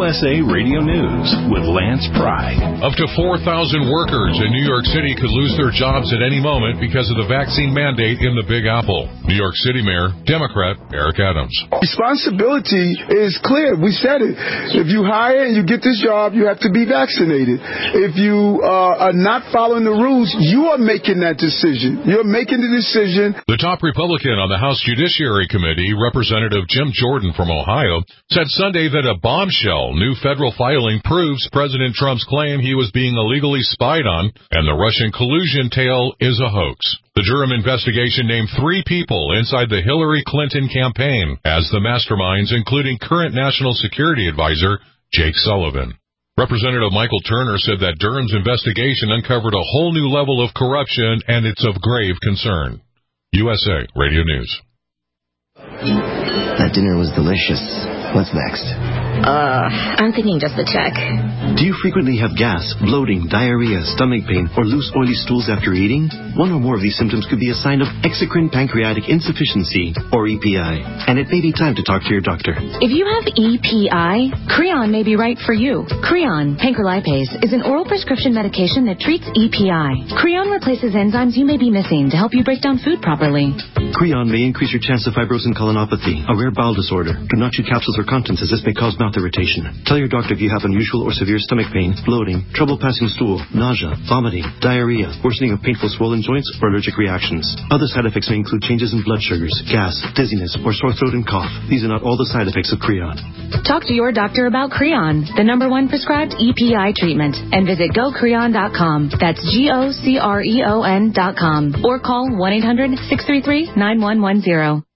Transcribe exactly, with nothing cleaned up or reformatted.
U S A Radio News with Lance Pry. Up to four thousand workers in New York City could lose their jobs at any moment because of the vaccine mandate in the Big Apple. New York City Mayor, Democrat Eric Adams. Responsibility is clear. We said it. If you hire and you get this job, you have to be vaccinated. If you uh, are not following the rules, you are making that decision. You're making the decision. The top Republican on the House Judiciary Committee, Representative Jim Jordan from Ohio, said Sunday that a bombshell new federal filing proves President Trump's claim he was being illegally spied on and the Russian collusion tale is a hoax. The Durham investigation named three people inside the Hillary Clinton campaign as the masterminds, including current National Security Advisor Jake Sullivan. Representative Michael Turner said that Durham's investigation uncovered a whole new level of corruption and it's of grave concern. U S A Radio News. That dinner was delicious. What's next? Uh, I'm thinking just the check. Do you frequently have gas, bloating, diarrhea, stomach pain, or loose oily stools after eating? One or more of these symptoms could be a sign of exocrine pancreatic insufficiency, or E P I, and it may be time to talk to your doctor. If you have E P I, Creon may be right for you. Creon, pancrelipase, is an oral prescription medication that treats E P I. Creon replaces enzymes you may be missing to help you break down food properly. Creon may increase your chance of fibrosis colonopathy, a rare bowel disorder. Do not chew capsules or contents as this may cause mouth irritation. Tell your doctor if you have unusual or severe stomach pain, bloating, trouble passing stool, nausea, vomiting, diarrhea, worsening of painful swollen joints, or allergic reactions. Other side effects may include changes in blood sugars, gas, dizziness, or sore throat and cough. These are not all the side effects of Creon. Talk to your doctor about Creon, the number one prescribed E P I treatment, and visit go creon dot com. That's G O C R E O N dot com. Or call one eight hundred six three three nine one one zero.